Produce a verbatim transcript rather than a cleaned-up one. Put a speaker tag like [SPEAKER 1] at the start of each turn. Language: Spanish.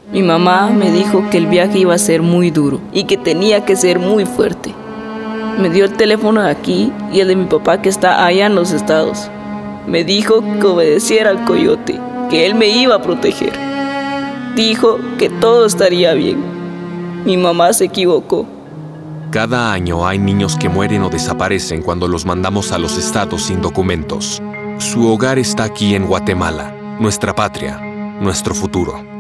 [SPEAKER 1] Mi mamá me dijo que el viaje iba a ser muy duro y que tenía que ser muy fuerte. Me dio el teléfono de aquí y el de mi papá que está allá en los estados. Me dijo que obedeciera al coyote, que él me iba a proteger. Dijo que todo estaría bien. Mi mamá se equivocó.
[SPEAKER 2] Cada año hay niños que mueren o desaparecen cuando los mandamos a los estados sin documentos. Su hogar está aquí en Guatemala, nuestra patria, nuestro futuro.